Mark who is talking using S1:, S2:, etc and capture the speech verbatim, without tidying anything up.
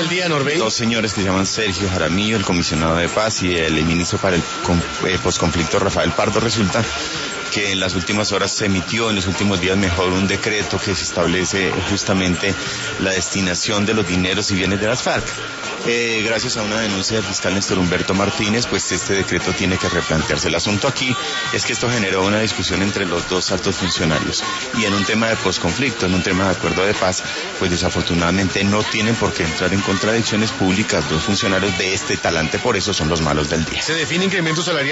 S1: del día, Norbey?
S2: Dos señores que se llaman Sergio Jaramillo, el comisionado de paz, y el ministro para el eh, posconflicto Rafael Pardo. Resulta que en las últimas horas se emitió, en los últimos días mejor, un decreto que se establece justamente la destinación de los dineros y bienes de las FARC. Eh, gracias a una denuncia del fiscal Néstor Humberto Martínez, pues este decreto tiene que replantearse. El asunto aquí es que esto generó una discusión entre los dos altos funcionarios, y en un tema de posconflicto, en un tema de acuerdo de paz, pues desafortunadamente no tienen por qué entrar en contradicciones públicas dos funcionarios de este talante, por eso son los malos del día.
S1: ¿Se define incremento salarial?